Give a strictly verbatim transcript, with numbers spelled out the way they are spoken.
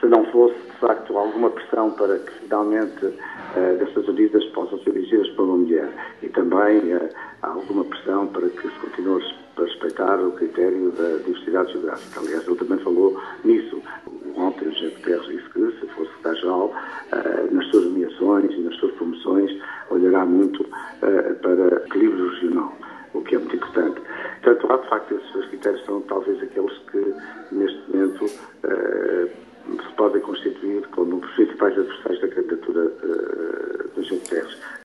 se não fosse, de facto, alguma pressão para que finalmente uh, destas medidas possam ser dirigidas por uma mulher. E também uh, há alguma pressão para que se continue a respeitar o critério da diversidade geográfica. Aliás, ele também falou nisso. Ontem o José Guterres disse que, se fosse secretário-geral, uh, nas suas nomeações e nas suas promoções, olhará muito uh, para equilíbrio regional, o que é muito importante. Portanto, há, de facto, esses dois critérios são talvez aqueles que, neste momento, uh, se podem constituir como os principais adversários da candidatura uh, do José Guterres.